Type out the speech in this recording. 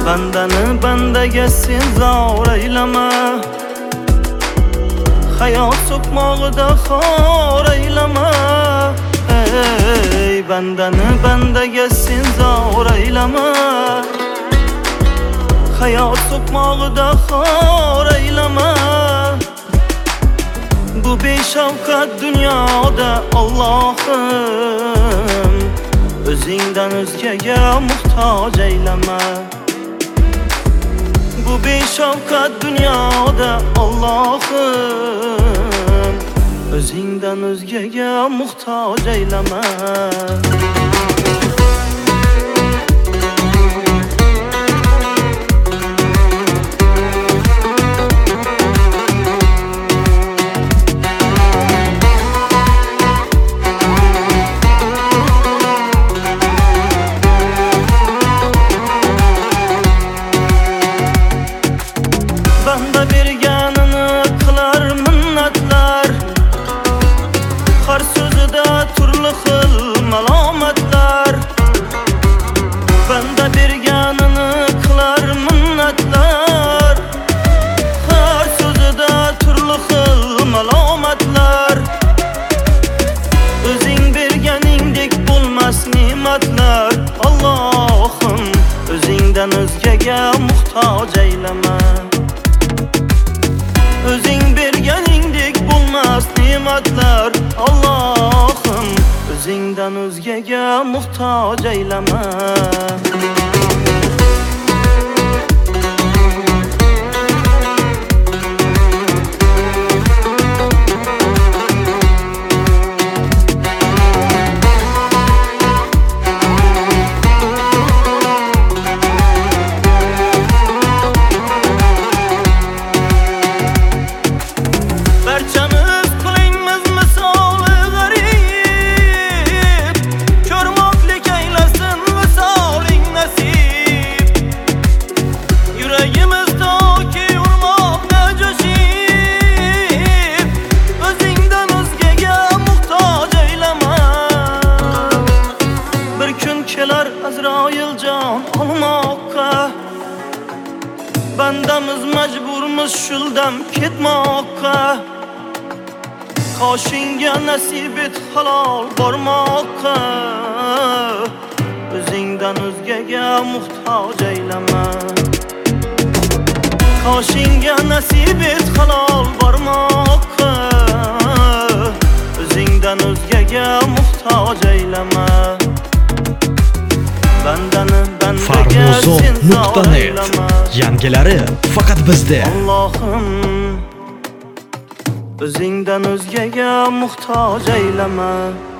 Bandani bandaga sen zor aylama, hayot so'kmog'ida xor aylama. Ey bandani bandaga sen zor aylama, hayot so'kmog'ida xor aylama. Bu beshafqat dunyoda Allohim, o'zingdan o'zgaga muhtoj aylama. Bu beshafqat dunyoda Allohim, o'zingdan o'zgaga muhtoj aylama. Banda berganini qilar minnatlar, har so'zida turli xil malomatlar. Banda berganini qilar minnatlar, har so'zida turli xil malomatlar. O'zing berganingdek bo'lmas ne'matlar. Allohim, o'zingdan o'zgaga muhtoj aylama. O'zing berganingdek bo'lmas ne'matlar. Allohim, o'zingdan o'zgaga muhtoj aylama. Kelar Azroil jon olmoqqa, bandamiz majburmiz shuldam ketmoqqa. Qoshingga nasib et halol bormoqqa, o'zingdan o'zgaga muhtoj aylama. Qoshingga nasib et halol bormoqqa, o'zingdan o'zgaga muhtoj aylama. Farmuzon.net yangilari faqat bizda. Allohim, o'zingdan o'zgaga muhtoj aylama.